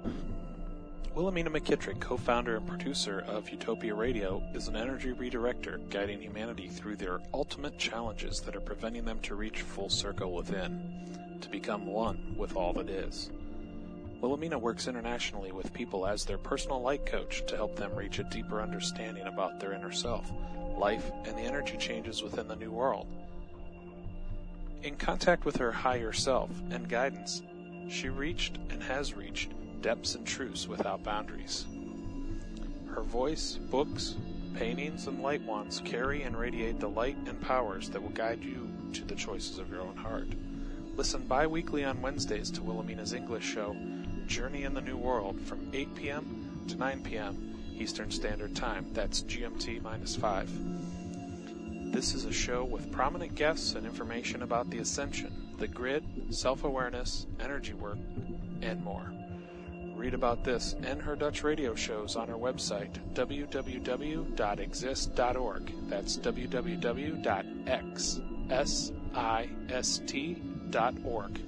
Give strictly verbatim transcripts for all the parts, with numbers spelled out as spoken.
Wilhelmina McKittrick, co-founder and producer of Utopia Radio, is an energy redirector guiding humanity through their ultimate challenges that are preventing them to reach full circle within, to become one with all that is. Wilhelmina works internationally with people as their personal light coach to help them reach a deeper understanding about their inner self, life, and the energy changes within the new world. In contact with her higher self and guidance, she reached and has reached depths and truths without boundaries. Her voice, books, paintings, and light wands carry and radiate the light and powers that will guide you to the choices of your own heart. Listen bi-weekly on Wednesdays to Wilhelmina's English show, Journey in the New World, from eight p.m. to nine p.m. Eastern Standard Time. That's G M T minus five. This is a show with prominent guests and information about the ascension, the grid, self-awareness, energy work, and more. Read about this and her Dutch radio shows on her website, w w w dot exist dot org. That's w w w dot exist dot org.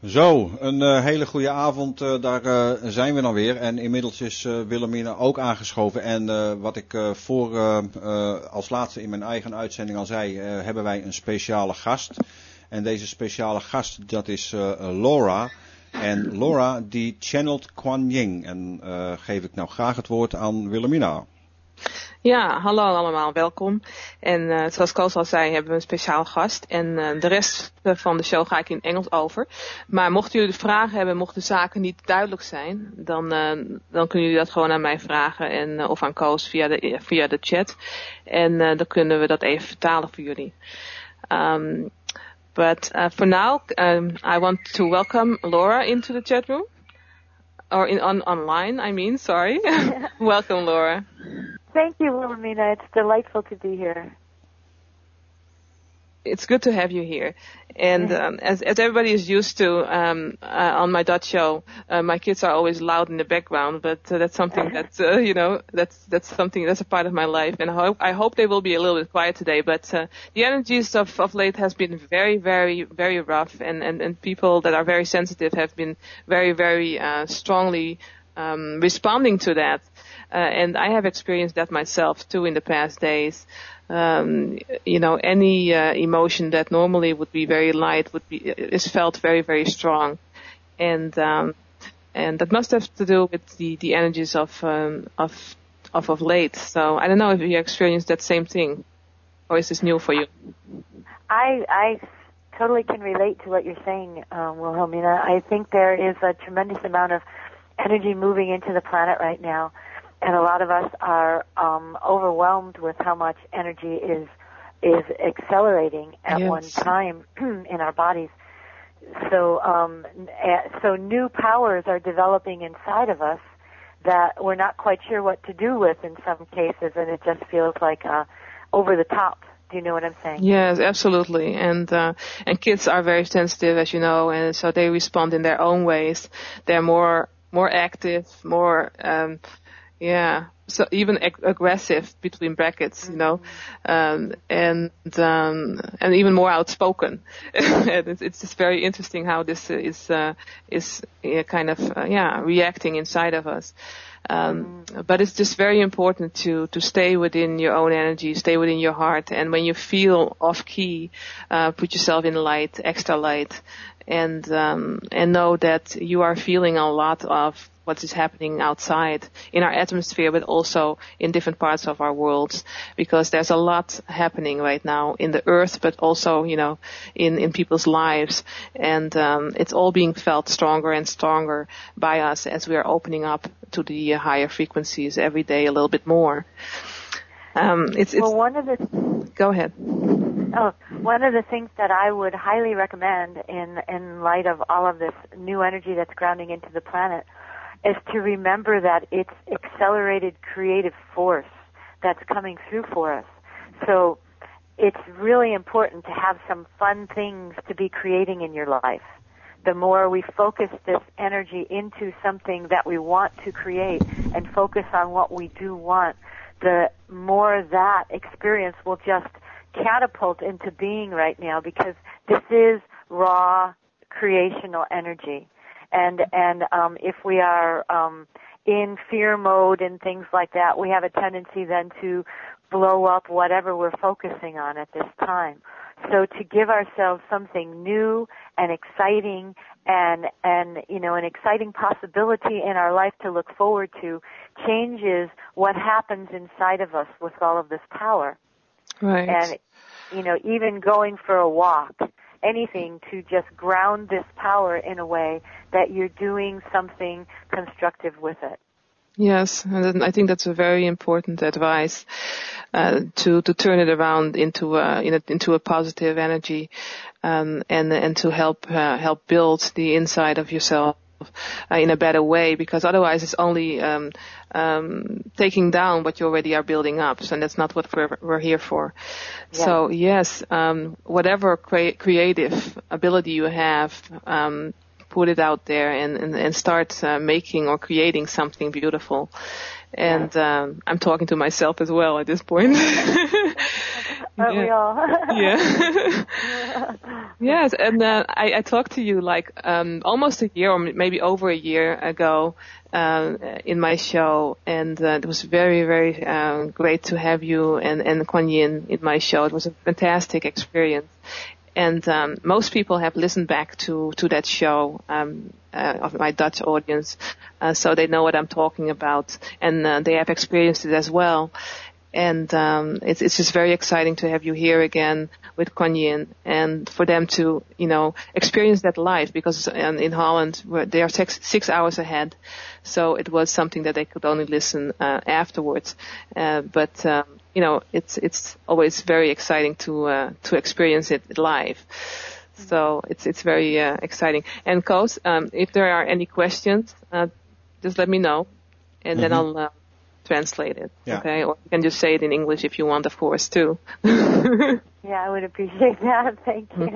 Zo, een uh, hele goede avond, uh, daar uh, zijn we dan weer. En inmiddels is uh, Wilhelmina ook aangeschoven. En uh, wat ik uh, voor uh, uh, als laatste in mijn eigen uitzending al zei, uh, hebben wij een speciale gast. En deze speciale gast, dat is uh, Laura. En Laura die channelt Kuan Yin. En uh, geef ik nou graag het woord aan Wilhelmina. Ja, hallo allemaal, welkom. En uh, zoals Koos al zei, hebben we een speciaal gast. En uh, de rest van de show ga ik in Engels over. Maar mochten jullie vragen hebben, mochten zaken niet duidelijk zijn, dan, uh, dan kunnen jullie dat gewoon aan mij vragen. En, uh, of aan Koos via de, via de chat. En uh, dan kunnen we dat even vertalen voor jullie. Um, but uh, for now, um, I want to welcome Laura into the chat room. Or in on online, I mean, sorry. Welcome, Laura. Thank you, Wilhelmina. It's delightful to be here. It's good to have you here. And um, as, as everybody is used to um, uh, on my Dutch show, uh, my kids are always loud in the background, but uh, that's something that, uh, you know, that's that's something, that's a part of my life. And I hope, I hope they will be a little bit quiet today. But uh, the energies of, of late has been very, very, very rough. And, and, and people that are very sensitive have been very, very uh, strongly um, responding to that. Uh, and I have experienced that myself too in the past days. Um, you know, any uh, emotion that normally would be very light would be is felt very, very strong, and um, and that must have to do with the, the energies of um, of of of late. So I don't know if you experienced that same thing, or is this new for you? I I totally can relate to what you're saying, um, Wilhelmina. I think there is a tremendous amount of energy moving into the planet right now. And a lot of us are um, overwhelmed with how much energy is is accelerating at yes. one time in our bodies. So, um, so new powers are developing inside of us that we're not quite sure what to do with in some cases, and it just feels like uh, over the top. Do you know what I'm saying? Yes, absolutely. And uh, and kids are very sensitive, as you know, and so they respond in their own ways. They're more more active, more. Um, Yeah, so even ag- aggressive between brackets, you know, um, and um, and even more outspoken. And it's, it's just very interesting how this is uh, is uh, kind of uh, yeah reacting inside of us. Um, but it's just very important to to stay within your own energy, stay within your heart, and when you feel off key, uh, put yourself in light, extra light, and um, and know that you are feeling a lot of what is happening outside in our atmosphere, but also in different parts of our worlds, because there's a lot happening right now in the earth, but also, you know, in, in people's lives. And um, it's all being felt stronger and stronger by us as we are opening up to the uh, higher frequencies every day a little bit more. Um, it's, it's, well, one of the... Go ahead. Oh, one of the things that I would highly recommend in, in light of all of this new energy that's grounding into the planet is to remember that it's accelerated creative force that's coming through for us. So it's really important to have some fun things to be creating in your life. The more we focus this energy into something that we want to create and focus on what we do want, the more that experience will just catapult into being right now, because this is raw creational energy. And and um, if we are um, in fear mode and things like that, we have a tendency then to blow up whatever we're focusing on at this time. So to give ourselves something new and exciting and, and you know, an exciting possibility in our life to look forward to changes what happens inside of us with all of this power. Right. And, you know, even going for a walk, anything to just ground this power in a way that you're doing something constructive with it. Yes, and I think that's a very important advice, uh, to, to turn it around into a, in a, into a positive energy, um, and, and to help, uh, help build the inside of yourself, uh, in a better way, because otherwise it's only, um, um, taking down what you already are building up. So that's not what we're, we're here for. Yeah. So yes, um, whatever cre- creative ability you have, um, put it out there and, and, and start uh, making or creating something beautiful. And yeah. um, I'm talking to myself as well at this point. Aren't yeah. we all? yeah. Yes, and uh, I, I talked to you like um, almost a year or maybe over a year ago uh, in my show, and uh, it was very, very uh, great to have you and, and Kuan Yin in my show. It was a fantastic experience. And um, most people have listened back to, to that show um, uh, of my Dutch audience, uh, so they know what I'm talking about, and uh, they have experienced it as well. And um, it's, it's just very exciting to have you here again with Kuan Yin, and for them to, you know, experience that live, because in, in Holland they are six, six hours ahead, so it was something that they could only listen uh, afterwards. Uh, but um, you know, it's it's always very exciting to uh, to experience it live. So it's it's very uh, exciting. And Koos, um, if there are any questions, uh, just let me know, and mm-hmm. then I'll. Uh, translate it, yeah. Okay? Or you can just say it in English if you want, of course, too. Yeah, I would appreciate that. Thank you.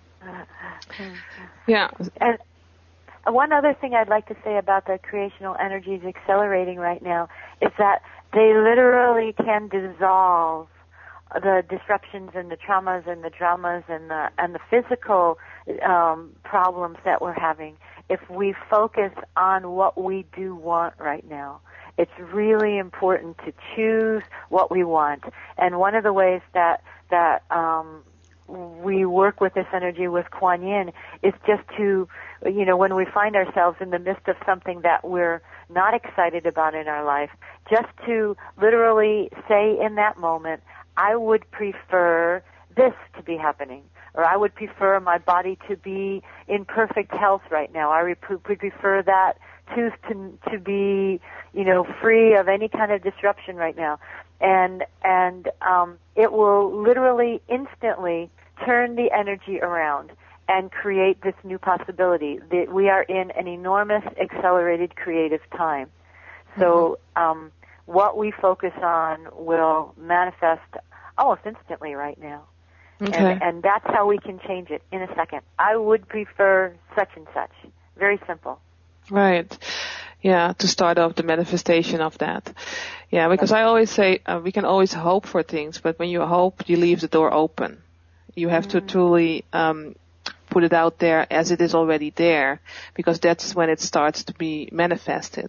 Yeah. And one other thing I'd like to say about the creational energies accelerating right now is that they literally can dissolve the disruptions and the traumas and the dramas and the and the physical um, problems that we're having if we focus on what we do want right now. It's really important to choose what we want. And one of the ways that that um, we work with this energy with Kuan Yin is just to, you know, when we find ourselves in the midst of something that we're not excited about in our life, just to literally say in that moment, I would prefer this to be happening, or I would prefer my body to be in perfect health right now. I would prefer that tooth to to be, you know, free of any kind of disruption right now, and and um, it will literally instantly turn the energy around and create this new possibility. That we are in an enormous accelerated creative time. So um, what we focus on will manifest almost instantly right now. Okay. And, and that's how we can change it in a second. I would prefer such and such. Very simple. Right. Yeah, to start off the manifestation of that. Yeah, because I always say uh, we can always hope for things, but when you hope, you leave the door open. You have mm-hmm. to truly um, put it out there as it is already there, because that's when it starts to be manifested.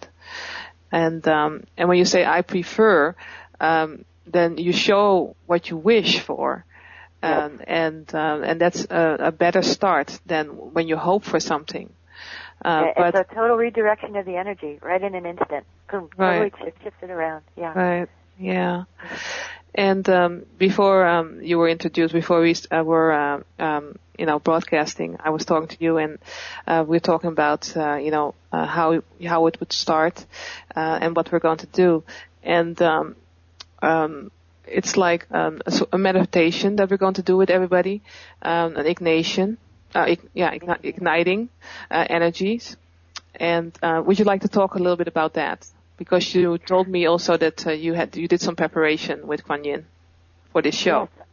And um, and when you say I prefer, um, then you show what you wish for. Um, yes. and uh, and that's a, a better start than when you hope for something. Uh, it's but, a total redirection of the energy, right in an instant. Boom, right. totally shift, shift it around. Yeah. Right. Yeah. And um, before um, you were introduced, before we uh, were, uh, um, you know, broadcasting, I was talking to you, and uh, we were talking about, uh, you know, uh, how how it would start uh, and what we're going to do. And um, um, it's like um, a, a meditation that we're going to do with everybody, um, an ignition. Uh, yeah, igni- igniting uh, energies. And uh, would you like to talk a little bit about that? Because you told me also that uh, you had you did some preparation with Kuan Yin for this show. Yes.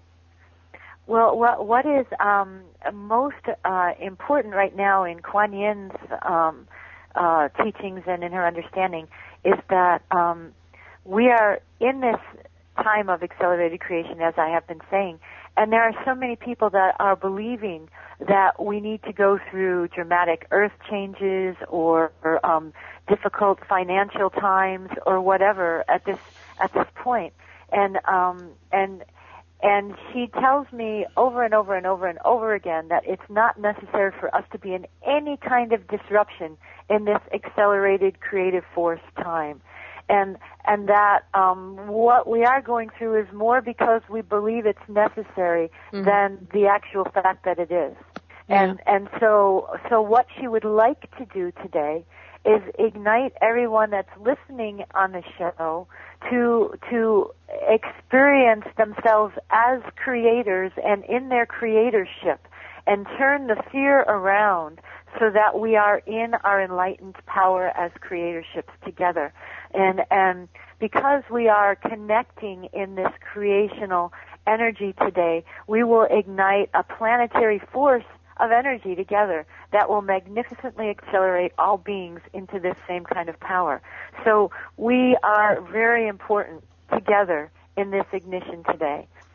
Well, what what is um, most uh, important right now in Kuan Yin's um, uh, teachings and in her understanding is that um, we are in this time of accelerated creation, as I have been saying, and there are so many people that are believing that we need to go through dramatic earth changes or, or um, difficult financial times or whatever at this at this point. And um, and and she tells me over and over and over and over again that it's not necessary for us to be in any kind of disruption in this accelerated creative force time. And and that um, what we are going through is more because we believe it's necessary mm-hmm. than the actual fact that it is. Yeah. And and so so what she would like to do today is ignite everyone that's listening on the show to to experience themselves as creators and in their creatorship, and turn the fear around so that we are in our enlightened power as creatorships together. And and because we are connecting in this creational energy today, we will ignite a planetary force of energy together that will magnificently accelerate all beings into this same kind of power. So we are very important together in this ignition today.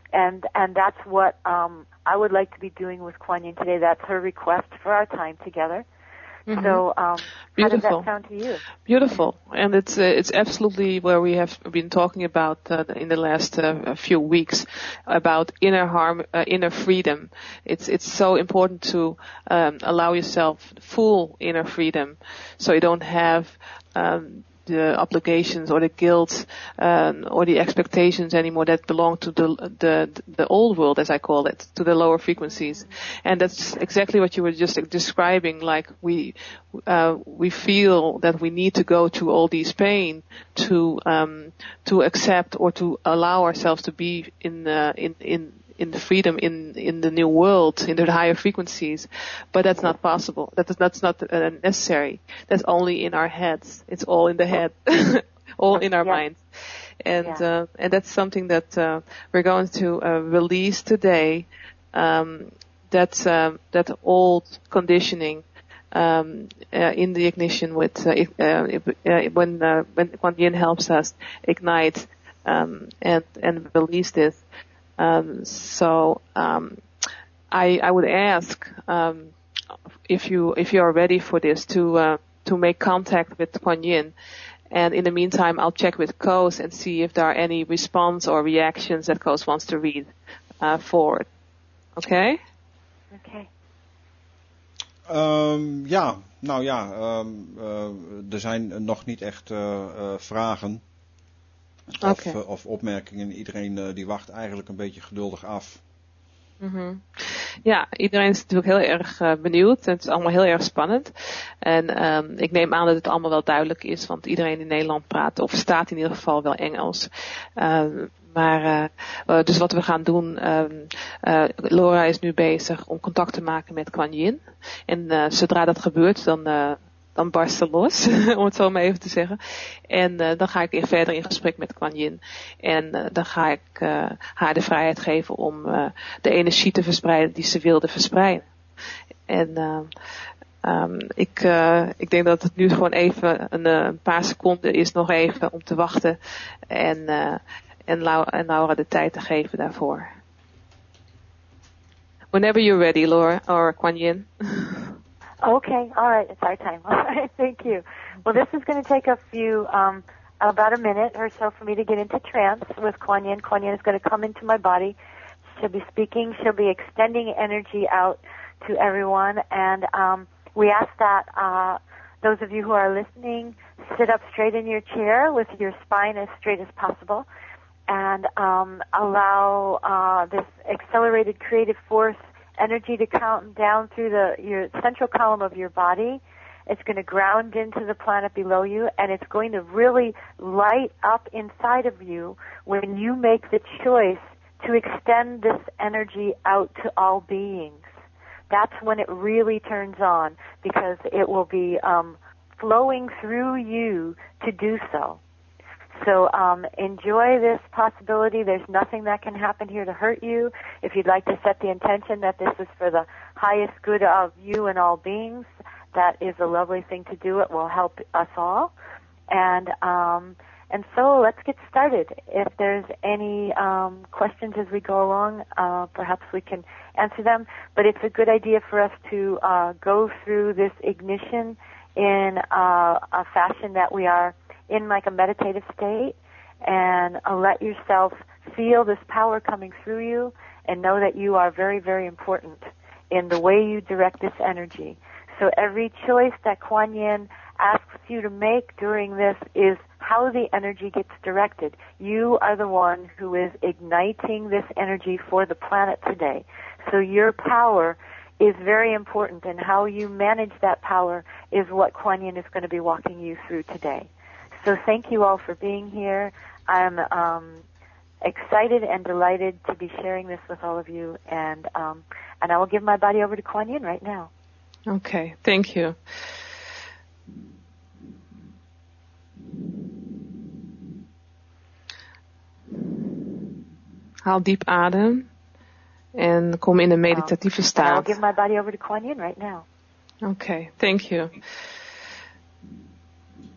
And and that's what um, I would like to be doing with Kuan Yin today. That's her request for our time together. Mm-hmm. So um, how does that sound to you? Beautiful. And it's uh, it's absolutely where we have been talking about uh, in the last uh, few weeks about inner harm, uh, inner freedom. It's it's so important to um, allow yourself full inner freedom, so you don't have um, the obligations or the guilt um, or the expectations anymore that belong to the, the the old world, as I call it, to the lower frequencies. And that's exactly what you were just describing. Like we uh, we feel that we need to go through all these pain to um, to accept or to allow ourselves to be in uh, in in in the freedom in in the new world, in the higher frequencies, but that's not possible. That is, that's not uh, necessary. That's only in our heads. It's all in the head, all in our yeah. minds, and yeah. uh, and that's something that uh, we're going to uh, release today. Um, that's um, that old conditioning um, uh, in the ignition with uh, uh, uh, when uh, when Kuan Yin helps us ignite um, and and release this. Um, so um, I, I would ask um, if you if you are ready for this to uh, to make contact with Kuan Yin, and in the meantime I'll check with Koos and see if there are any response or reactions that Koos wants to read uh, forward. Okay? Okay. Um, ja, nou ja, um, uh, er zijn nog niet echt uh, uh, vragen. Of, okay. uh, of opmerkingen. Iedereen uh, die wacht eigenlijk een beetje geduldig af. Mm-hmm. Ja, iedereen is natuurlijk heel erg uh, benieuwd. Het is allemaal heel erg spannend. En um, ik neem aan dat het allemaal wel duidelijk is, want iedereen in Nederland praat of verstaat in ieder geval wel Engels. Uh, maar uh, dus wat we gaan doen, um, uh, Laura is nu bezig om contact te maken met Kuan Yin. En uh, zodra dat gebeurt, dan uh, dan barst ze los, om het zo maar even te zeggen. En uh, dan ga ik weer verder in gesprek met Kuan Yin. En uh, dan ga ik uh, haar de vrijheid geven om uh, de energie te verspreiden die ze wilde verspreiden. En uh, um, ik, uh, ik denk dat het nu gewoon even een, een paar seconden is nog even om te wachten. En, uh, en, Laura, en Laura de tijd te geven daarvoor. Whenever you're ready, Laura, or Kuan Yin. Okay, all right, it's our time. All right, thank you. Well, this is going to take a few, um, about a minute or so for me to get into trance with Kuan Yin. Kuan Yin is going to come into my body. She'll be speaking. She'll be extending energy out to everyone. And um, we ask that uh, those of you who are listening sit up straight in your chair with your spine as straight as possible and um, allow uh, this accelerated creative force energy to count down through the your central column of your body. It's going to ground into the planet below you, and it's going to really light up inside of you when you make the choice to extend this energy out to all beings. That's when it really turns on, because it will be um, flowing through you to do so. So um, enjoy this possibility. There's nothing that can happen here to hurt you. If you'd like to set the intention that this is for the highest good of you and all beings, that is a lovely thing to do. It will help us all. And um, and so let's get started. If there's any um, questions as we go along, uh, perhaps we can answer them. But it's a good idea for us to uh, go through this ignition in uh, a fashion that we are in, like a meditative state, and uh, let yourself feel this power coming through you, and know that you are very, very important in the way you direct this energy. So every choice that Kuan Yin asks you to make during this is how the energy gets directed. You are the one who is igniting this energy for the planet today. So your power is very important, and how you manage that power is what Kuan Yin is going to be walking you through today. So thank you all for being here. I'm um, excited and delighted to be sharing this with all of you, and um, and I will give my body over to Kuan Yin right now. Okay, thank you. Haal diep adem en kom in een meditatieve staat. Um, and I will give my body over to Kuan Yin right now. Okay, thank you.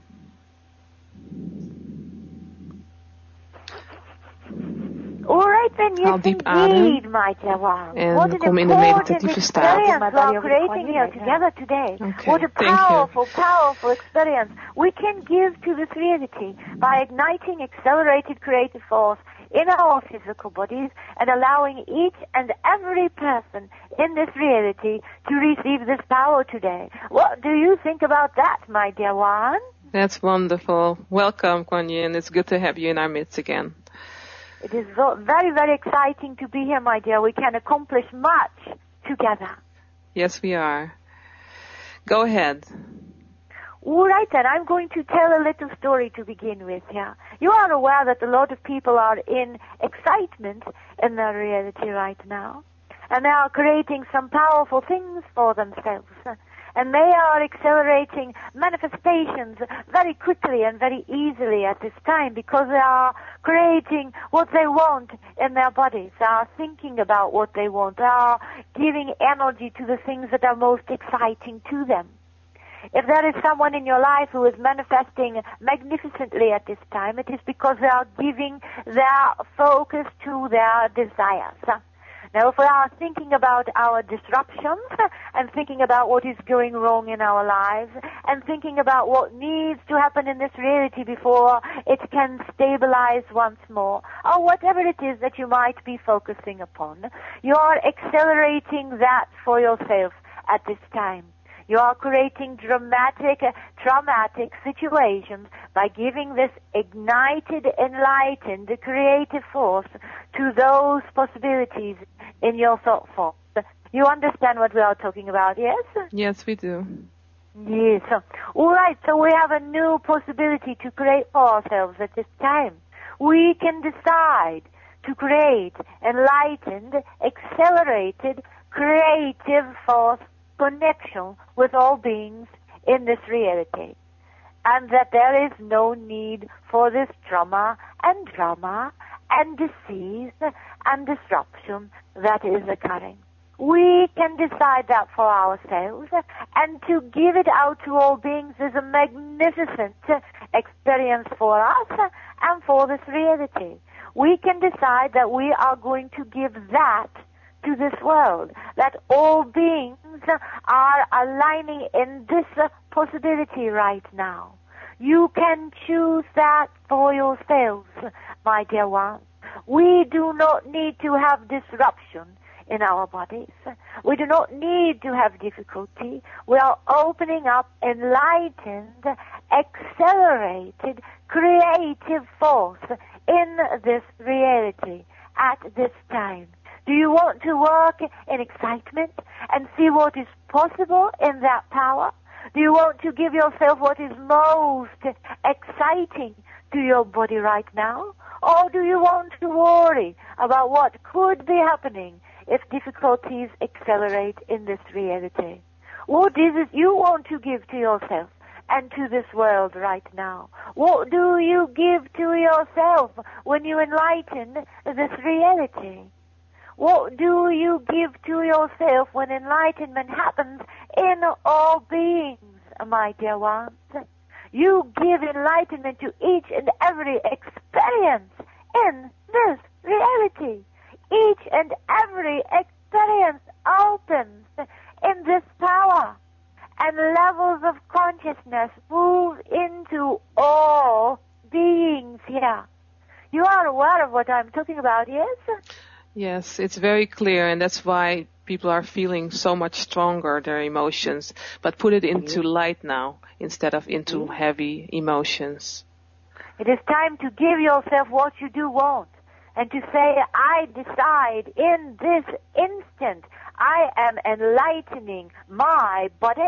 All right, Deepen, yes, diep indeed, adem. my dear one. En What an kom in de important meditatieve staat. experience we are creating here together today. Okay, What a thank you. powerful, powerful experience we can give to this reality by igniting accelerated creative force in our physical bodies and allowing each and every person in this reality to receive this power today. What do you think about that, my dear one? That's wonderful. Welcome, Kuan Yin. It's good to have you in our midst again. It is very, very exciting to be here, my dear. We can accomplish much together. Yes, we are. Go ahead. All right, then. I'm going to tell a little story to begin with here. You are aware that a lot of people are in excitement in their reality right now. And they are creating some powerful things for themselves. And they are accelerating manifestations very quickly and very easily at this time because they are creating what they want in their bodies. They are thinking about what they want. They are giving energy to the things that are most exciting to them. If there is someone in your life who is manifesting magnificently at this time, it is because they are giving their focus to their desires. Now, if we are thinking about our disruptions and thinking about what is going wrong in our lives and thinking about what needs to happen in this reality before it can stabilize once more, or whatever it is that you might be focusing upon, you are accelerating that for yourself at this time. You are creating dramatic, traumatic situations by giving this ignited, enlightened, creative force to those possibilities in your thought form. You understand what we are talking about, yes? Yes, we do. Yes. All right, so we have a new possibility to create for ourselves at this time. We can decide to create enlightened, accelerated, creative force connection with all beings in this reality, and that there is no need for this trauma and drama and disease and disruption that is occurring. We can decide that for ourselves, and to give it out to all beings is a magnificent experience for us and for this reality. We can decide that we are going to give that to this world, that all beings are aligning in this possibility right now. You can choose that for yourselves, my dear ones. We do not need to have disruption in our bodies. We do not need to have difficulty. We are opening up enlightened, accelerated, creative force in this reality at this time. Do you want to work in excitement and see what is possible in that power? Do you want to give yourself what is most exciting to your body right now? Or do you want to worry about what could be happening if difficulties accelerate in this reality? What is it you want to give to yourself and to this world right now? What do you give to yourself when you enlighten this reality? What do you give to yourself when enlightenment happens in all beings, my dear ones? You give enlightenment to each and every experience in this reality. Each and every experience opens in this power, and levels of consciousness move into all beings here. You are aware of what I'm talking about, yes? Yes, it's very clear, and that's why people are feeling so much stronger, their emotions. But put it into light now, instead of into heavy emotions. It is time to give yourself what you do want, and to say, I decide in this instant, I am enlightening my body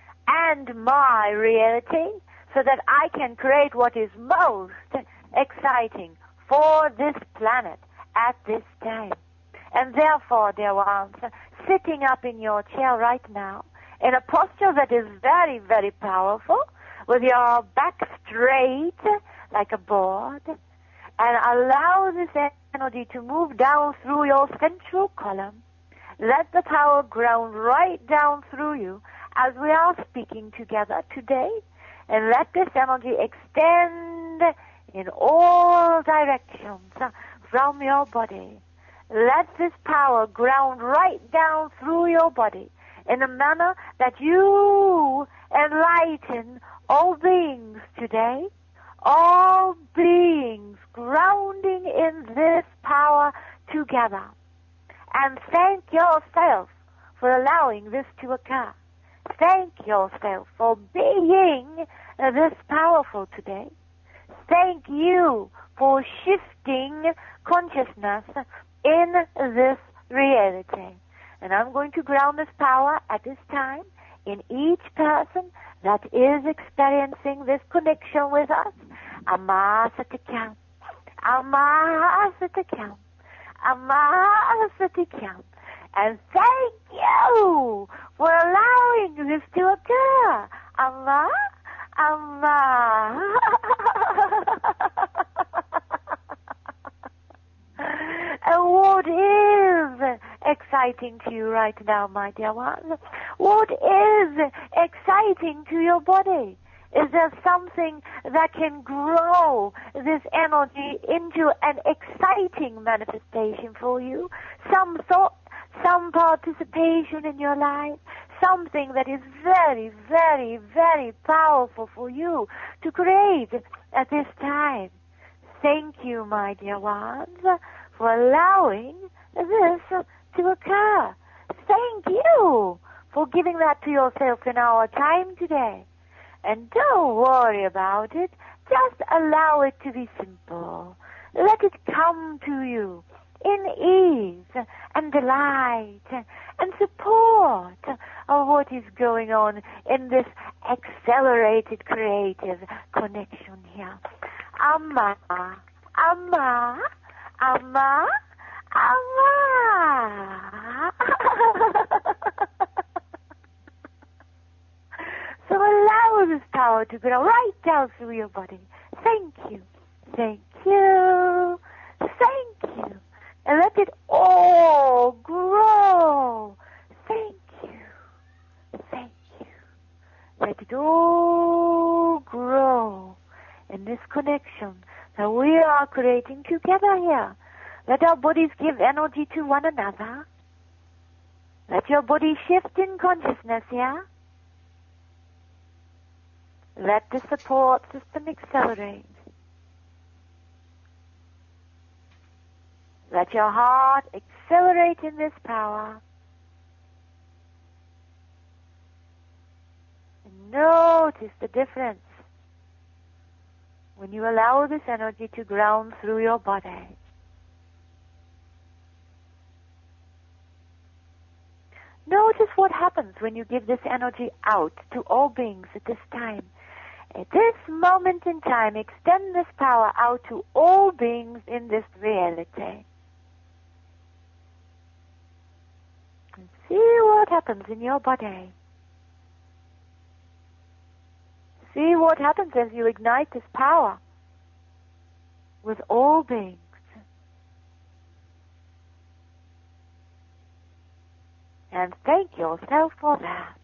and my reality, so that I can create what is most exciting for this planet at this time. And therefore, dear ones, sitting up in your chair right now, in a posture that is very, very powerful, with your back straight like a board, and allow this energy to move down through your central column. Let the power ground right down through you as we are speaking together today, and let this energy extend in all directions from your body. let this power ground right down through your body in a manner that you enlighten all beings today, all beings grounding in this power together. And thank yourself for allowing this to occur. Thank yourself for being this powerful today. Thank you for shifting consciousness in this reality. And I'm going to ground this power at this time in each person that is experiencing this connection with us. Amasatikam, Amasatikam, Amasatikam. And thank you for allowing this to occur. Amma, Amma. And what is exciting to you right now, my dear one? What is exciting to your body? Is there something that can grow this energy into an exciting manifestation for you? Some thought, some participation in your life, something that is very, very, very powerful for you to create at this time. Thank you, my dear ones, for allowing this to occur. Thank you for giving that to yourself in our time today. And don't worry about it. Just allow it to be simple. Let it come to you in ease and delight and support of what is going on in this accelerated creative connection here. Amma, Amma, Amma, Amma. So allow this power to grow right down through your body. Thank you. Thank you. Thank you. And let it all grow. Thank you. Thank you. Let it all grow in this connection that we are creating together here. Let our bodies give energy to one another. Let your body shift in consciousness here. Let the support system accelerate. Let your heart accelerate in this power. And notice the difference when you allow this energy to ground through your body. Notice what happens when you give this energy out to all beings at this time. At this moment in time, extend this power out to all beings in this reality. And see what happens in your body. See what happens as you ignite this power with all beings. And thank yourself for that.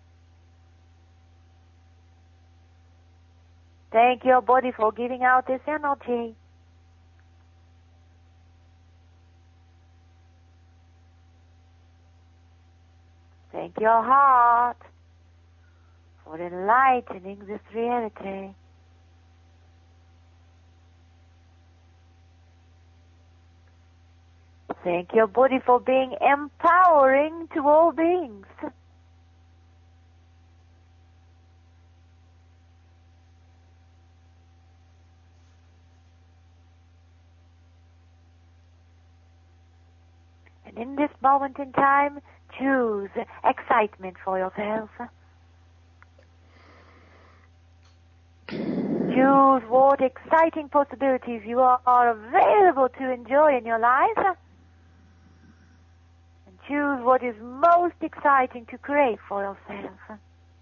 Thank your body for giving out this energy. Thank your heart for enlightening this reality. Thank your body for being empowering to all beings. And in this moment in time, choose excitement for yourself. Choose what exciting possibilities you are, are available to enjoy in your life. And choose what is most exciting to create for yourself.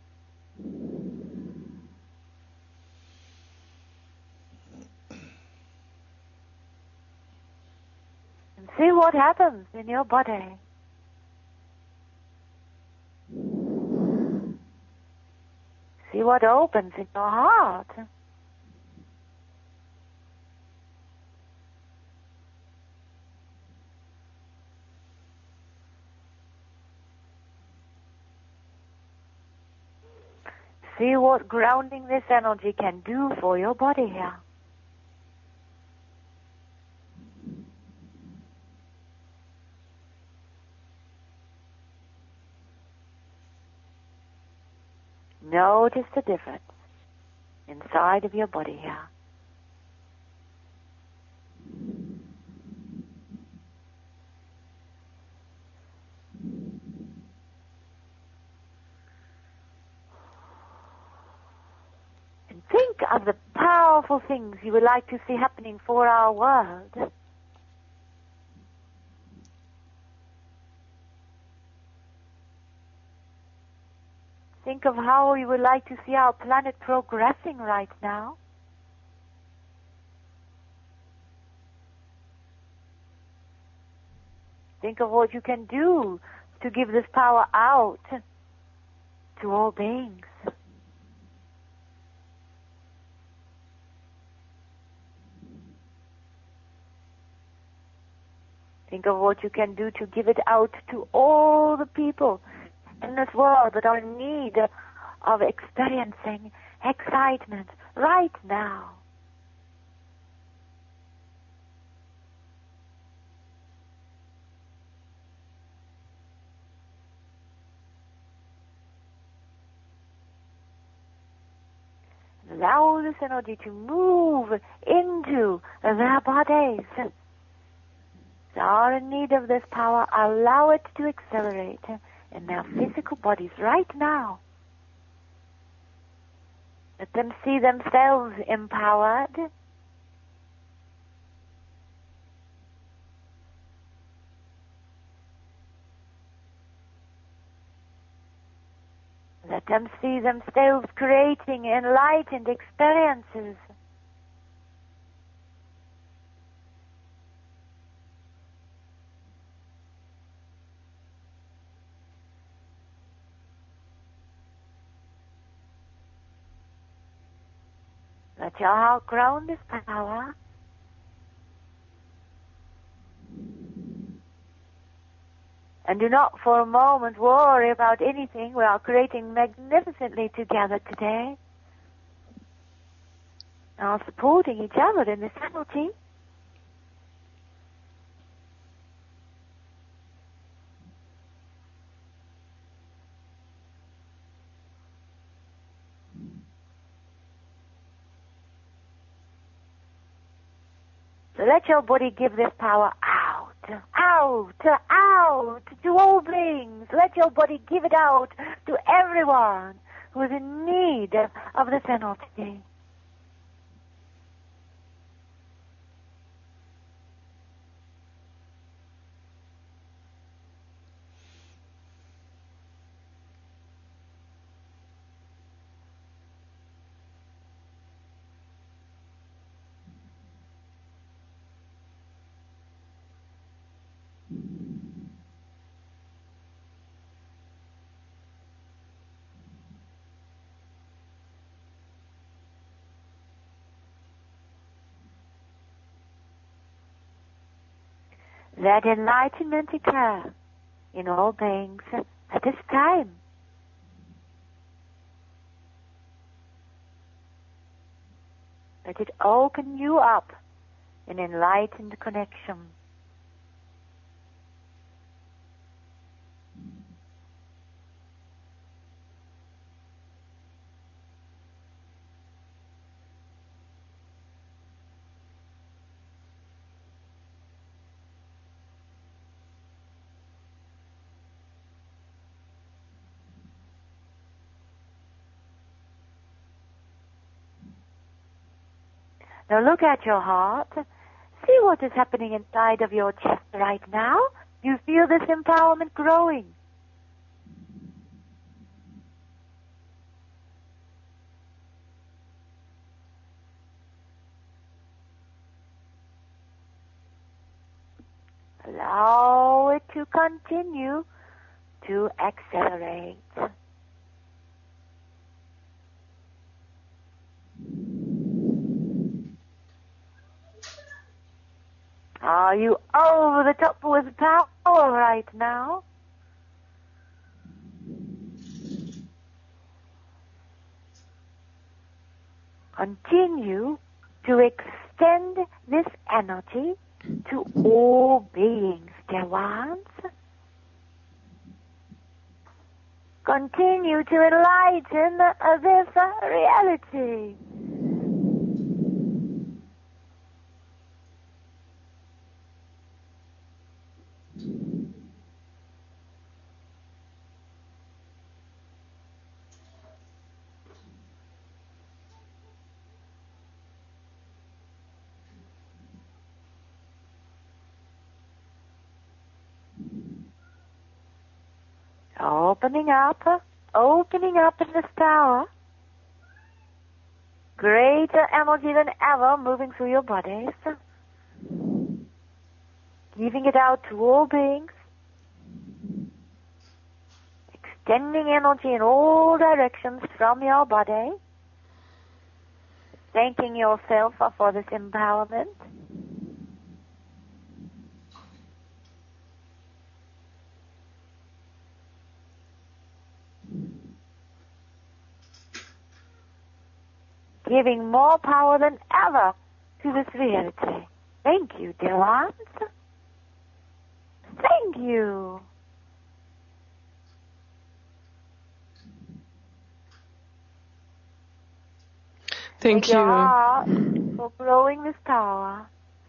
And see what happens in your body. See what opens in your heart. See what grounding this energy can do for your body here. Notice the difference inside of your body here. And think of the powerful things you would like to see happening for our world. Think of how you would like to see our planet progressing right now. Think of what you can do to give this power out to all beings. Think of what you can do to give it out to all the people in this world that are in need of experiencing excitement right now. Allow this energy to move into their bodies. They are in need of this power. Allow it to accelerate in their physical bodies right now. Let them see themselves empowered. Let them see themselves creating enlightened experiences. Let your heart ground this power. And do not for a moment worry about anything. We are creating magnificently together today. We are supporting each other in this energy. So let your body give this power out, out, out to all beings. Let your body give it out to everyone who is in need of this energy. Let enlightenment occur in all beings at this time. Let it open you up in enlightened connection. Now look at your heart. See what is happening inside of your chest right now. You feel this empowerment growing. Allow it to continue to accelerate. Are you over the top with power right now? Continue to extend this energy to all beings, dear ones. Continue to enlighten uh, this uh, reality. Opening up, opening up in this tower. Greater energy than ever moving through your bodies. Giving it out to all beings. Extending energy in all directions from your body. Thanking yourself for this empowerment. Giving more power than ever to this reality. Thank you, dear ones. Thank you. Thank Thank you. your heart for growing this tower.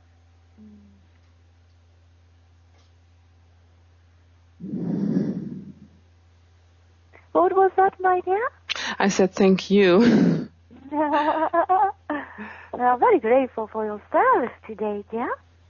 What was that, my dear? I said thank you. Well, I'm very grateful for your service today, dear.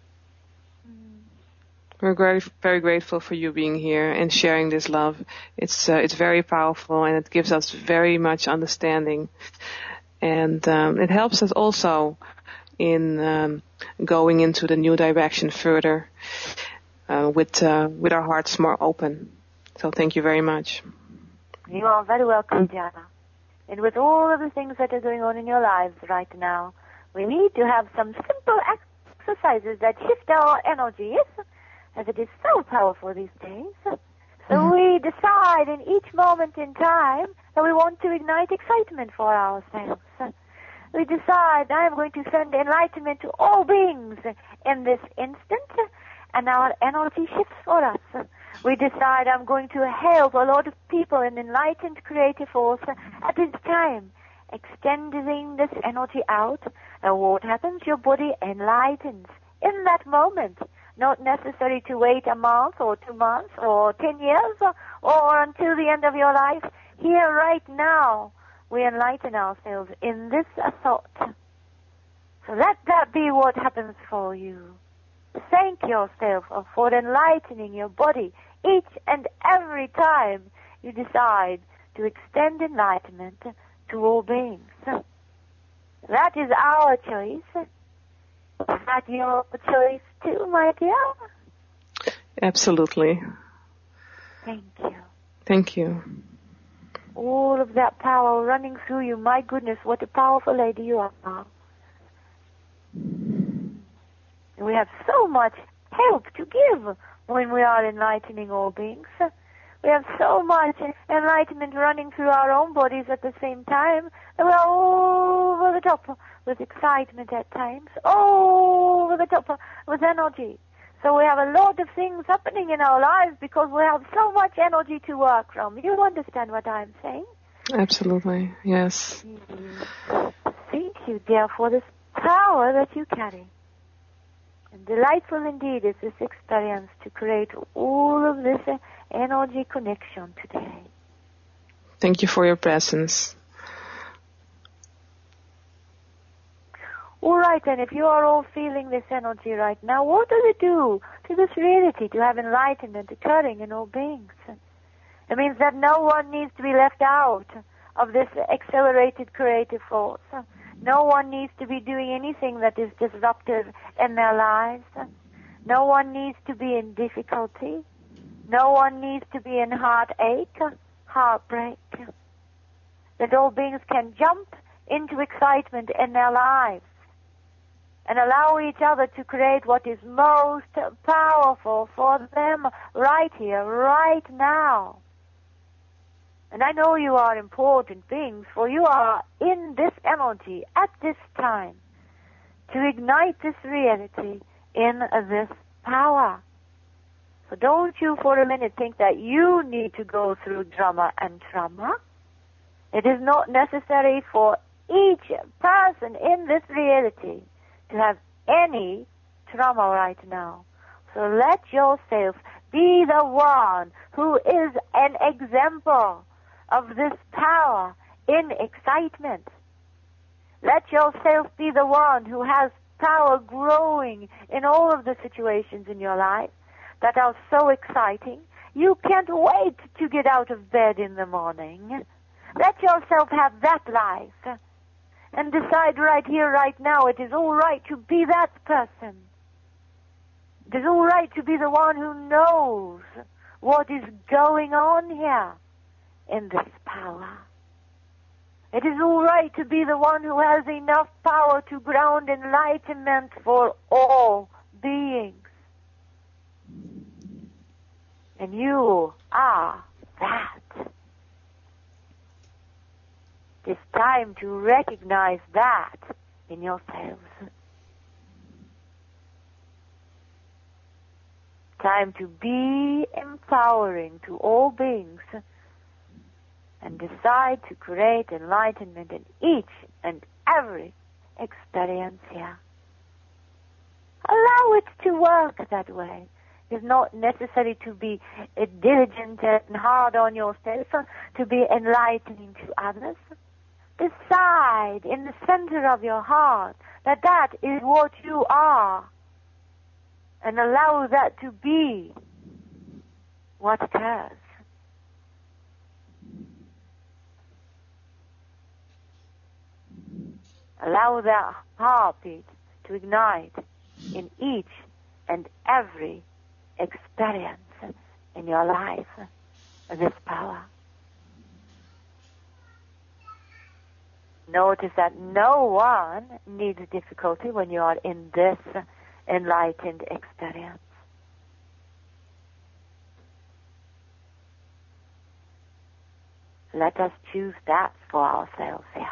We're very, very grateful for you being here and sharing this love. It's uh, it's very powerful and it gives us very much understanding, and um, it helps us also in um, going into the new direction further uh, with uh, with our hearts more open. So thank you very much. You are very welcome, Diana. And with all of the things that are going on in your lives right now, we need to have some simple exercises that shift our energies, as it is so powerful these days. So mm-hmm. we decide in each moment in time that we want to ignite excitement for ourselves. We decide, I am going to send enlightenment to all beings in this instant, and our energy shifts for us. We decide, I'm going to help a lot of people in enlightened creative force at this time, extending this energy out. And what happens? Your body enlightens in that moment. Not necessary to wait a month or two months or ten years or, or until the end of your life. Here, right now, we enlighten ourselves in this thought. So let that be what happens for you. Thank yourself for enlightening your body each and every time you decide to extend enlightenment to all beings. That is our choice. Is that your choice too, my dear? Absolutely. Thank you. Thank you. All of that power running through you. My goodness, what a powerful lady you are. We have so much help to give when we are enlightening all beings. We have so much enlightenment running through our own bodies at the same time, and we're over the top with excitement at times, over the top with energy. So we have a lot of things happening in our lives because we have so much energy to work from. You understand what I'm saying? Absolutely, yes. Thank you, dear, for this power that you carry. And delightful indeed is this experience to create all of this energy connection today. Thank you for your presence. All right, then, if you are all feeling this energy right now, what does it do to this reality to have enlightenment occurring in all beings? It means that no one needs to be left out of this accelerated creative force. No one needs to be doing anything that is disruptive in their lives. No one needs to be in difficulty. No one needs to be in heartache, heartbreak. That all beings can jump into excitement in their lives and allow each other to create what is most powerful for them right here, right now. And I know you are important beings, for you are in this energy at this time to ignite this reality in this power. So don't you for a minute think that you need to go through drama and trauma. It is not necessary for each person in this reality to have any trauma right now. So let yourself be the one who is an example of this power in excitement. Let yourself be the one who has power growing in all of the situations in your life that are so exciting. You can't wait to get out of bed in the morning. Let yourself have that life and decide right here, right now, it is all right to be that person. It is all right to be the one who knows what is going on here in this power. It is all right to be the one who has enough power to ground enlightenment for all beings. And you are that. It's time to recognize that in yourselves. Time to be empowering to all beings and decide to create enlightenment in each and every experience here. Allow it to work that way. It's not necessary to be uh, diligent and hard on yourself, to be enlightening to others. Decide in the center of your heart that that is what you are, and allow that to be what occurs. Allow that heartbeat to ignite in each and every experience in your life, this power. Notice that no one needs difficulty when you are in this enlightened experience. Let us choose that for ourselves here.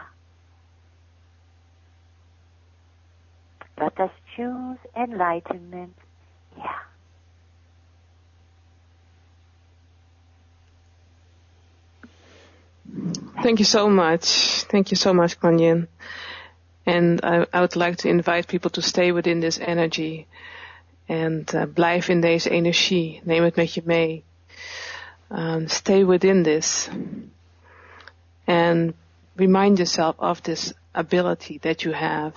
Let us choose enlightenment here. Thank you so much. Thank you so much, Kuan Yin. And I, I would like to invite people to stay within this energy. En uh, blijf in deze energie. Neem het met je mee. Um, stay within this. And remind yourself of this ability that you have.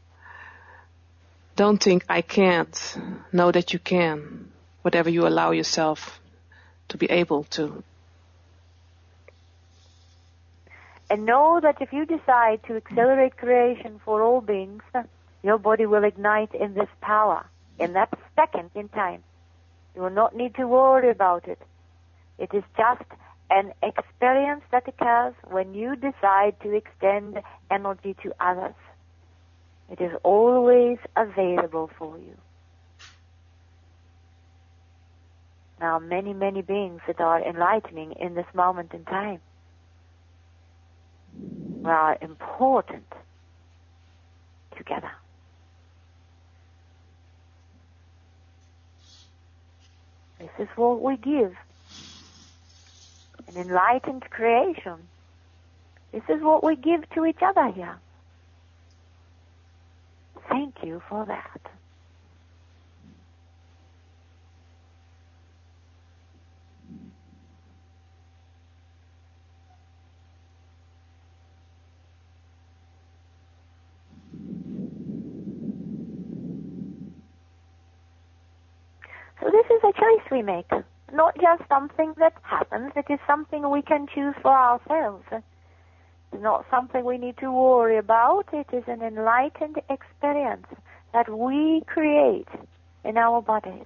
Don't think, I can't. Know that you can. Whatever you allow yourself to be able to. And know that if you decide to accelerate creation for all beings, your body will ignite in this power, in that second in time. You will not need to worry about it. It is just an experience that occurs when you decide to extend energy to others. It is always available for you. Now, many, many beings that are enlightening in this moment in time are important together. This is what we give. An enlightened creation. This is what we give to each other here. Thank you for that. So this is a choice we make, not just something that happens. It is something we can choose for ourselves. It's not something we need to worry about. It is an enlightened experience that we create in our bodies.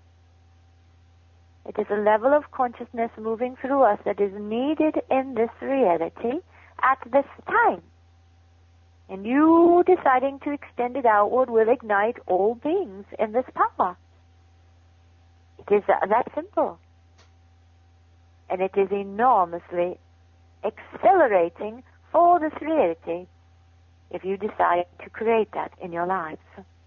It is a level of consciousness moving through us that is needed in this reality at this time. And you deciding to extend it outward will ignite all beings in this power. It is that simple. And it is enormously accelerating for this reality if you decide to create that in your lives.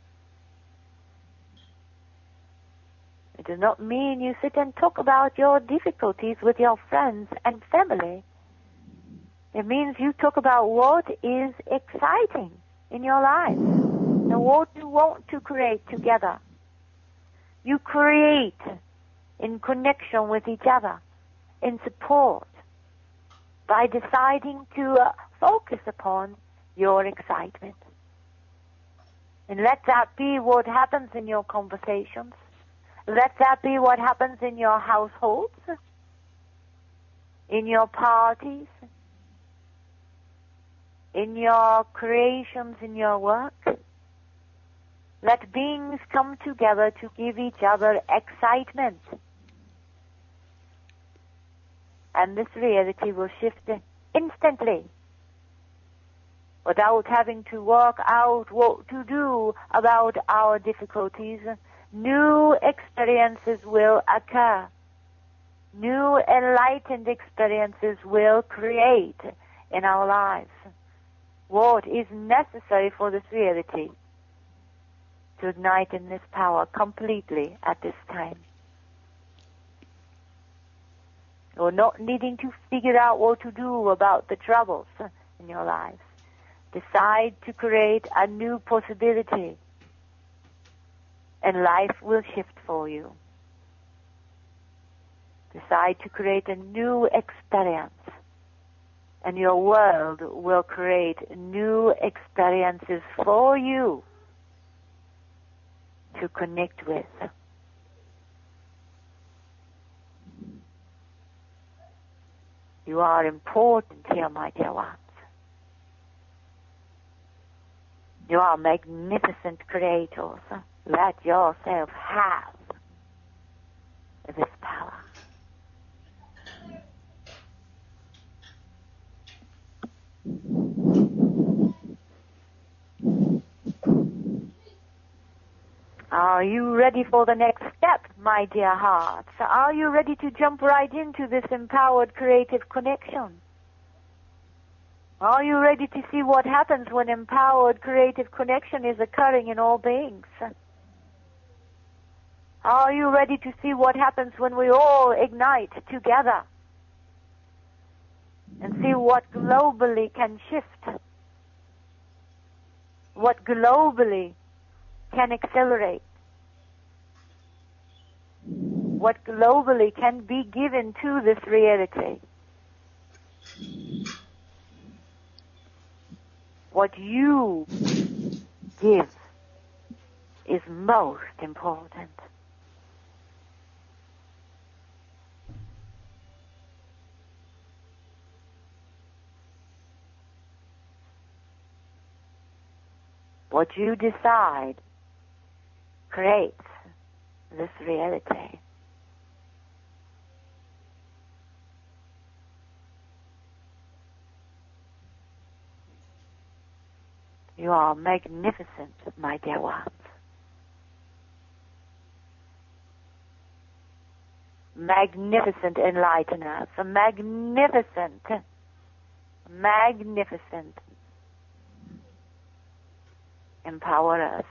It does not mean you sit and talk about your difficulties with your friends and family. It means you talk about what is exciting in your life and what you want to create together. You create in connection with each other, in support, by deciding to uh, focus upon your excitement. And let that be what happens in your conversations. Let that be what happens in your households, in your parties, in your creations, in your work. Let beings come together to give each other excitement. And this reality will shift instantly, without having to work out what to do about our difficulties. New experiences will occur. New enlightened experiences will create in our lives what is necessary for this reality to ignite in this power completely at this time. You're not needing to figure out what to do about the troubles in your lives. Decide to create a new possibility, and life will shift for you. Decide to create a new experience, and your world will create new experiences for you to connect with. You are important here, my dear ones. You are magnificent creators. Let yourself have this power. Are you ready for the next step, my dear hearts? Are you ready to jump right into this empowered creative connection? Are you ready to see what happens when empowered creative connection is occurring in all beings? Are you ready to see what happens when we all ignite together and see what globally can shift? What globally can accelerate? What globally can be given to this reality? What you give is most important. What you decide creates this reality. You are magnificent, my dear ones. Magnificent enlighteners, magnificent, magnificent empowerers.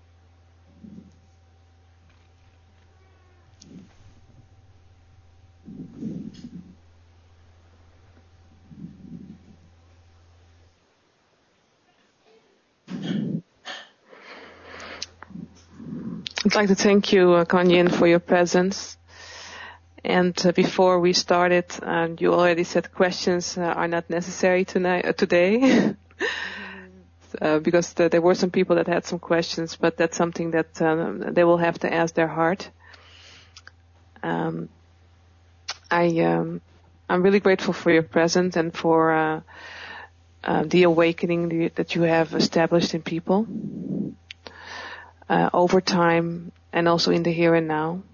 I'd like to thank you, uh, Kuan Yin, for your presence. And uh, before we started, um, you already said questions uh, are not necessary tonight, uh, today, uh, because the, there were some people that had some questions, but that's something that um, they will have to ask their heart. Um, I, um, I'm really grateful for your presence and for uh, uh, the awakening the, that you have established in people. Uh, over time and also in the here and now.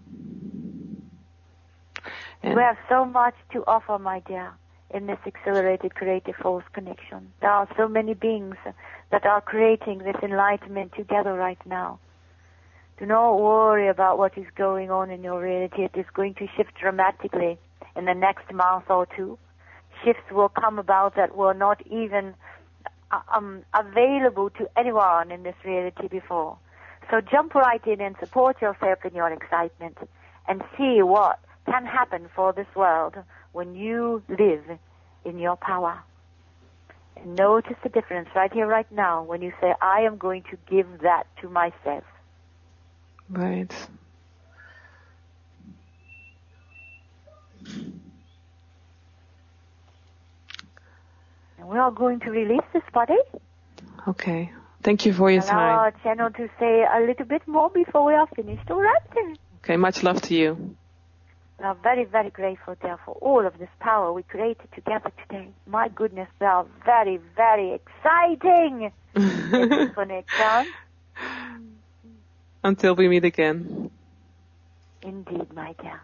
And we have so much to offer, my dear, in this accelerated creative force connection. There are so many beings that are creating this enlightenment together right now. Do not worry about what is going on in your reality. It is going to shift dramatically in the next month or two. shifts will come about that were not even um, available to anyone in this reality before. So jump right in and support yourself in your excitement and see what can happen for this world when you live in your power. And notice the difference right here, right now, when you say, I am going to give that to myself. Right. And we are going to release this body. Okay. Thank you for your Allow time. our channel to say a little bit more before we are finished, all right? Okay, much love to you. We are very, very grateful, dear, for all of this power we created together today. My goodness, they are very, very exciting. This connection. Until we meet again. Indeed, my dear.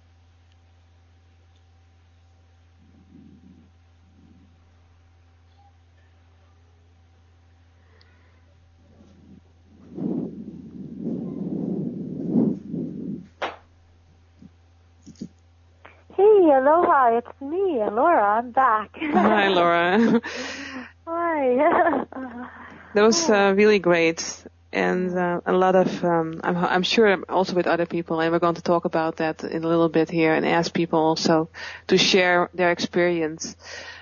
Hey, aloha, it's me, Laura. I'm back. Hi, Laura. Hi. That was uh, really great. And uh, a lot of, um, I'm, I'm sure also with other people, and we're going to talk about that in a little bit here and ask people also to share their experience.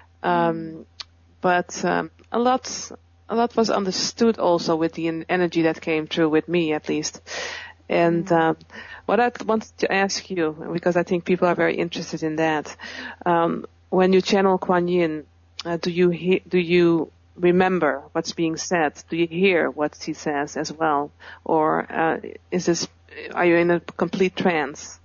Um, but um, a lot, a lot was understood also with the energy that came through with me, at least. And um, what I wanted to ask you, because I think people are very interested in that, um, when you channel Kuan Yin, uh, do you he- do you remember what's being said? Do you hear what he says as well, or uh, is this? Are you in a complete trance?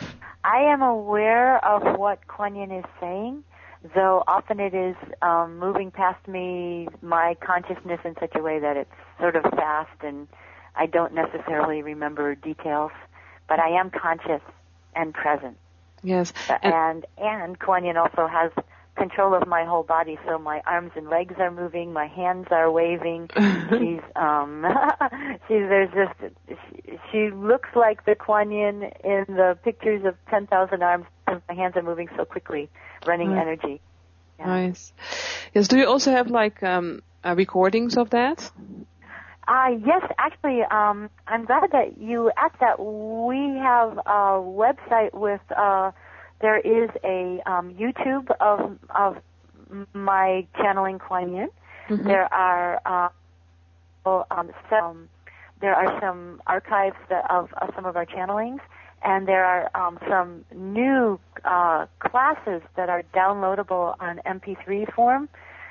I am aware of what Kuan Yin is saying, though often it is um, moving past me, my consciousness in such a way that it's sort of fast and I don't necessarily remember details, but I am conscious and present. Yes. And and, and Kuan Yin also has control of my whole body, so my arms and legs are moving, my hands are waving. she's um she's there's just she, she looks like the Kuan Yin in the pictures of ten thousand arms. My hands are moving so quickly, running Right. energy. Yeah. Nice. Yes. Do you also have like um, uh, recordings of that? Uh, yes, actually, um, I'm glad that you asked that. We have a website with, uh, there is a um, YouTube of of my channeling Kuan Yin. Mm-hmm. There are uh, um, some, there are some archives that, of, of some of our channelings, and there are um, some new uh, classes that are downloadable on M P three form.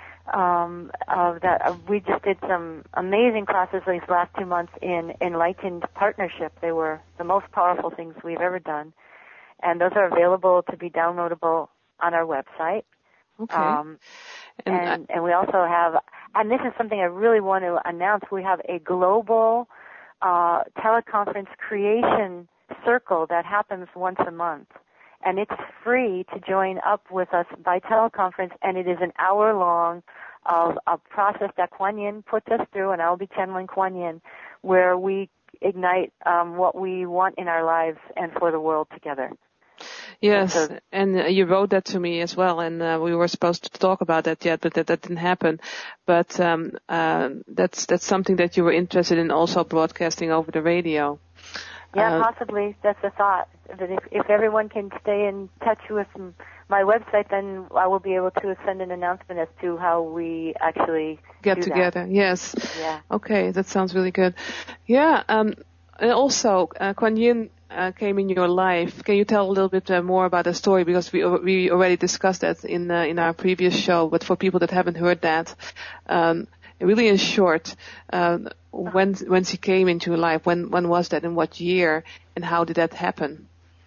Um, of that, uh, we just did some amazing classes these last two months in Enlightened Partnership. They were the most powerful things we've ever done, and those are available to be downloadable on our website. Okay. Um, and and, I- and we also have, and this is something I really want to announce. We have a global uh, teleconference creation circle that happens once a month. And it's free to join up with us by teleconference, and it is an hour long of a process that Kuan Yin puts us through, and I'll be channeling Kuan Yin, where we ignite um, what we want in our lives and for the world together. Yes, and, so, and uh, you wrote that to me as well, and uh, we were supposed to talk about that yet, but that, that didn't happen. But um, uh, that's that's something that you were interested in also broadcasting over the radio. Yeah, uh, possibly. That's a thought. That if, if everyone can stay in touch with my website, then I will be able to send an announcement as to how we actually get do together. That. Yes. Yeah. Okay, that sounds really good. Yeah. Um, and also, uh, Kuan Yin uh, came in your life. Can you tell a little bit uh, more about the story? Because we we already discussed that in uh, in our previous show. But for people that haven't heard that, um, really in short, uh, when when she came into your life, when when was that, in what year, and how did that happen?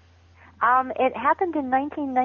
Um, it happened in nineteen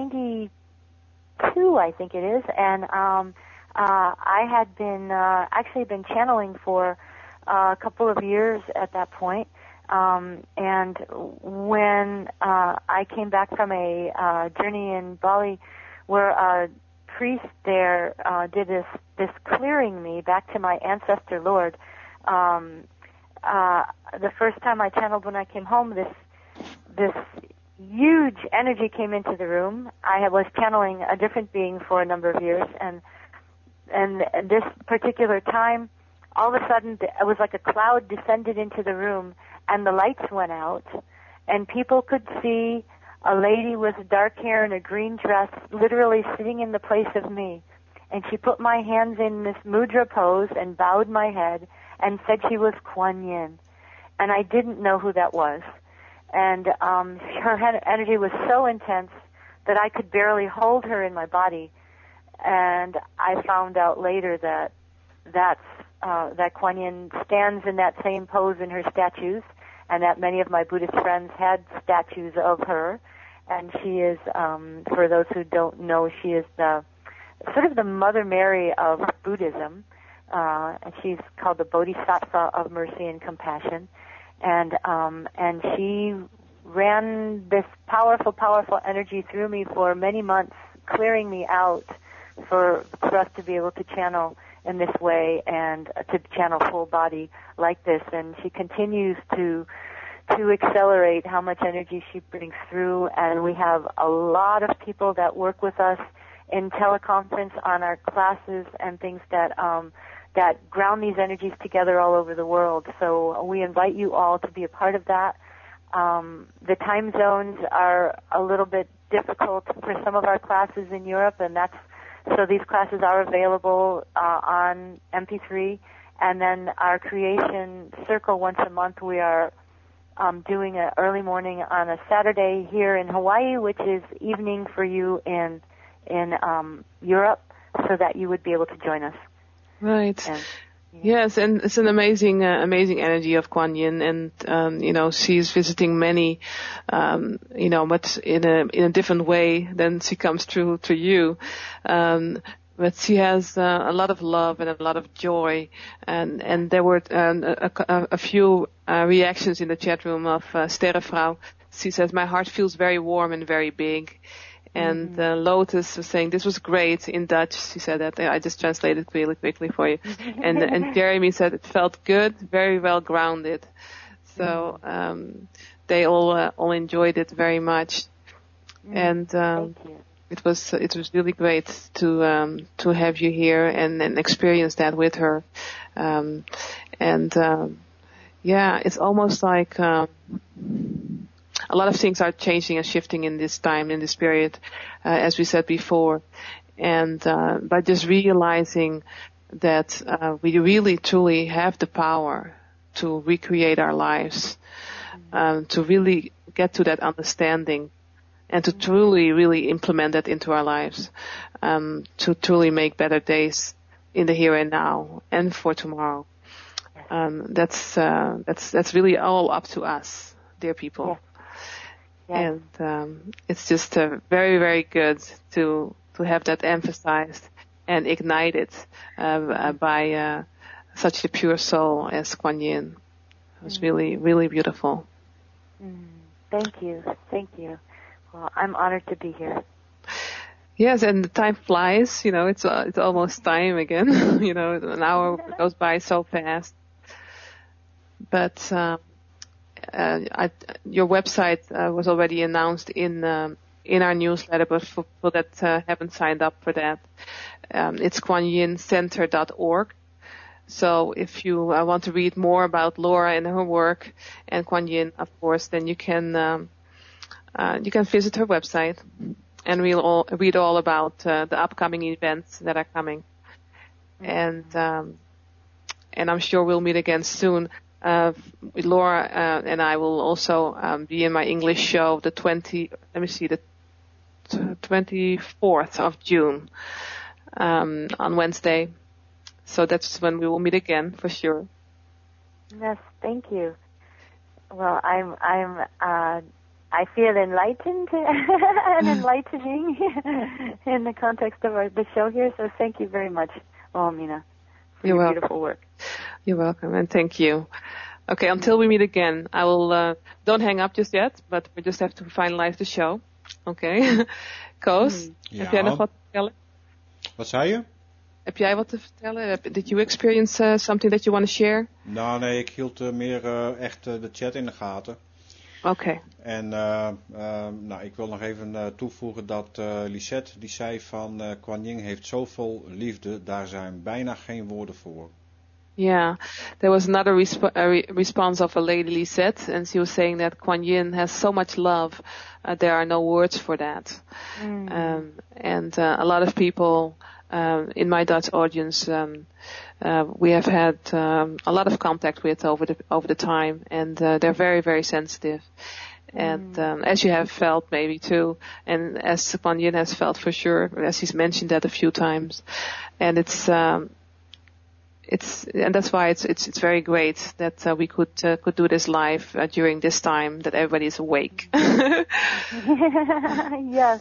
ninety-two, I think it is, and um, uh, I had been uh, actually been channeling for uh, a couple of years at that point. Um, and when uh, I came back from a uh, journey in Bali, where a priest there uh, did this this clearing me back to my ancestor Lord. Um, uh, the first time I channeled when I came home, this this huge energy came into the room. I was channeling a different being for a number of years, and and this particular time, all of a sudden, it was like a cloud descended into the room, and the lights went out, and people could see a lady with dark hair and a green dress literally sitting in the place of me. And she put my hands in this mudra pose and bowed my head and said she was Kuan Yin. And I didn't know who that was. And um, her energy was so intense that I could barely hold her in my body. And I found out later that that's, uh, that Kuan Yin stands in that same pose in her statues, and that many of my Buddhist friends had statues of her. And she is, um, for those who don't know, she is the sort of the Mother Mary of Buddhism. Uh, and she's called the Bodhisattva of Mercy and Compassion. And um, and she ran this powerful, powerful energy through me for many months, clearing me out for for us to be able to channel in this way and uh, to channel full body like this. And she continues to to accelerate how much energy she brings through. And we have a lot of people that work with us in teleconference on our classes and things that um, that ground these energies together all over the world. So we invite you all to be a part of that. Um, the time zones are a little bit difficult for some of our classes in Europe, and that's so these classes are available uh, on M P three. And then our creation circle once a month, we are um, doing an early morning on a Saturday here in Hawaii, which is evening for you in in um, Europe, so that you would be able to join us. Right. And, yeah. Yes, and it's an amazing, uh, amazing energy of Kuan Yin, and um, you know, she's visiting many, um, you know, but in a in a different way than she comes through to you. Um, but she has uh, a lot of love and a lot of joy, and and there were um, a, a, a few uh, reactions in the chat room of uh, Sterrevrouw. She says, "My heart feels very warm and very big." And mm-hmm. uh, Lotus was saying, "This was great," in Dutch. She said that. I just translated really quickly for you. and and Jeremy said it felt good, very well grounded. So um, they all uh, all enjoyed it very much. Mm-hmm. And um, Thank you. it was it was really great to um, to have you here and, and experience that with her. Um, and um, yeah, it's almost like. Um, A lot of things are changing and shifting in this time, in this period, uh, as we said before. And uh, by just realizing that uh, we really, truly have the power to recreate our lives, um, to really get to that understanding, and to truly, really implement that into our lives, um, to truly make better days in the here and now and for tomorrow. Um, that's uh, that's that's really all up to us, dear people. Yeah. Yeah. And um, it's just uh, very, very good to to have that emphasized and ignited uh, by uh, such a pure soul as Kuan Yin. It was mm. really, really beautiful. Mm. Thank you, thank you. Well, I'm honored to be here. Yes, and the time flies. You know, it's uh, it's almost time again. You know, an hour goes by so fast. But um, Uh, I, your website uh, was already announced in um, in our newsletter, but for people that uh, haven't signed up for that, um, it's kuan yin center dot org. So if you uh, want to read more about Laura and her work and Kuan Yin, of course, then you can um, uh, you can visit her website and we'll all, read all about uh, the upcoming events that are coming. And um, and I'm sure we'll meet again soon. Uh, Laura uh, and I will also um, be in my English show the twenty. Let me see, the twenty-fourth of June um, on Wednesday. So that's when we will meet again for sure. Yes, thank you. Well, I'm I'm uh, I feel enlightened and enlightening in the context of our, the show here. So thank you very much, Wilhelmina, for You're your welcome. beautiful work. You're welcome, and thank you. Okay, until we meet again, I will, uh, don't hang up just yet, but we just have to finalize the show. Okay. Koos, Mm. Ja. heb jij nog wat te vertellen? Wat zei je? Heb jij wat te vertellen? Did you experience uh, something that you want to share? Nou nee, ik hield uh, meer uh, echt uh, de chat in de gaten. Oké. Okay. En uh, uh, nou, ik wil nog even uh, toevoegen dat uh, Lisette die zei van uh, Kuan Yin heeft zoveel liefde, daar zijn bijna geen woorden voor. Yeah, there was another resp- uh, re- response of a lady Lisette, and she was saying that Kuan Yin has so much love, uh, there are no words for that. Mm. Um, and uh, a lot of people um, in my Dutch audience, um, uh, we have had um, a lot of contact with over the over the time, and uh, they're very very sensitive. And um, as you have felt maybe too, and as Kuan Yin has felt for sure, as he's mentioned that a few times, and it's. Um, It's and that's why it's it's it's very great that uh, we could uh, could do this live uh, during this time that everybody is awake. Yes.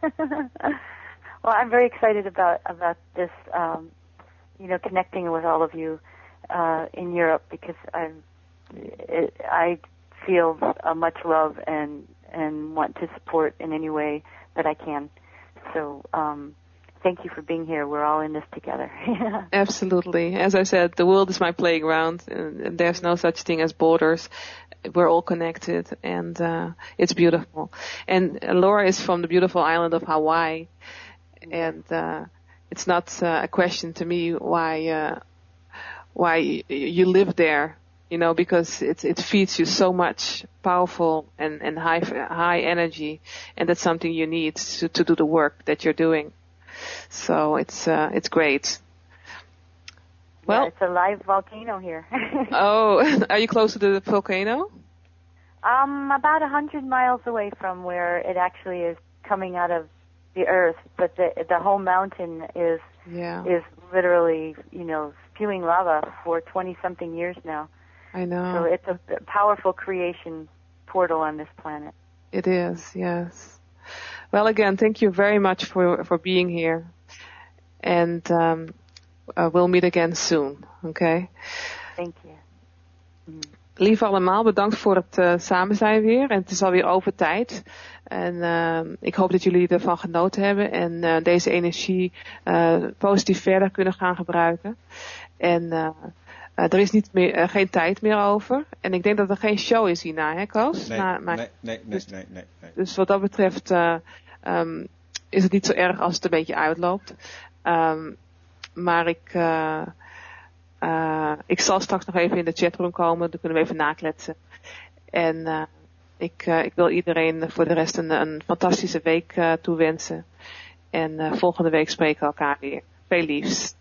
Well, I'm very excited about about this, um, you know, connecting with all of you uh, in Europe because I it, I feel uh, much love and and want to support in any way that I can. So. Um, Thank you for being here. We're all in this together. Absolutely. As I said, the world is my playground, and, and there's no such thing as borders. We're all connected, and uh, it's beautiful. And uh, Laura is from the beautiful island of Hawaii, and uh, it's not uh, a question to me why uh, why y- you live there. You know, because it it feeds you so much powerful and and high high energy, and that's something you need to to do the work that you're doing. So it's uh, it's great. Well, yeah, it's a live volcano here. Oh, are you close to the volcano? Um, about a hundred miles away from where it actually is coming out of the earth, but the the whole mountain is yeah. is literally, you know, spewing lava for twenty something years now. I know. So it's a powerful creation portal on this planet. It is, yes. Well, again, thank you very much for, for being here. And um, uh, we'll meet again soon, okay? Thank you. Mm. Lieve allemaal, bedankt voor het uh, samen zijn weer. En het is alweer over tijd. En uh, ik hoop dat jullie ervan genoten hebben. En uh, deze energie uh, positief verder kunnen gaan gebruiken. En uh, uh, er is niet meer, uh, geen tijd meer over. En ik denk dat er geen show is hierna, hè Koos? Nee, Na, maar, nee, nee, nee, dus, nee, nee, nee. Dus wat dat betreft uh, um, is het niet zo erg als het een beetje uitloopt. Um, maar ik... Uh, Uh, ik zal straks nog even in de chatroom komen, dan kunnen we even nakletsen. En uh, ik, uh, ik wil iedereen voor de rest een, een fantastische week uh, toewensen. En uh, volgende week spreken we elkaar weer. Veel liefs.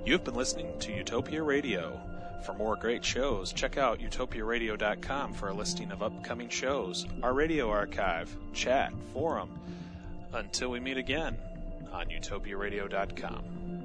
You've been listening to Utopia Radio. For more great shows, check out utopia radio dot com for a listing of upcoming shows, our radio archive, chat, forum. Until we meet again on utopia radio dot com.